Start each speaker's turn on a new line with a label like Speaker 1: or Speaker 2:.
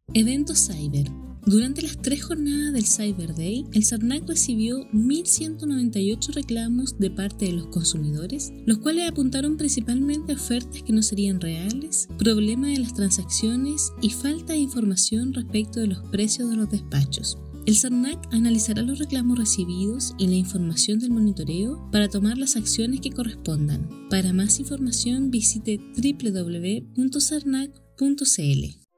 Speaker 1: Eventos Cyber. Durante las 3 jornadas del Cyber Day, el CERNAC recibió 1.198 reclamos de parte de los consumidores, los cuales apuntaron principalmente a ofertas que no serían reales, problemas de las transacciones y falta de información respecto de los precios de los despachos. El CERNAC analizará los reclamos recibidos y la información del monitoreo para tomar las acciones que correspondan. Para más información visite www.cernac.cl.